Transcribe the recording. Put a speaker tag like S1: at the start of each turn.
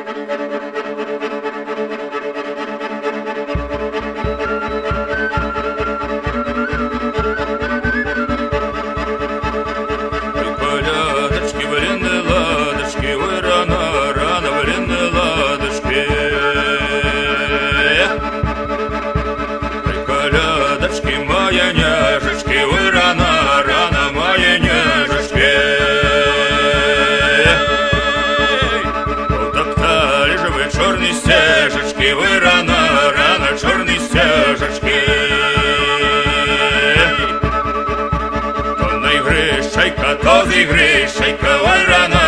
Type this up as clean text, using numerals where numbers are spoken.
S1: Колядочки, вареные ладушки, вы рано, рано вареные ладушки. Колядочки, моя няжечки, вы рано, рано, мои няжечки. Утоптали же вы черные стежечки, вы рано, рано, черные стежечки. То з ігри, шайка, ви рано.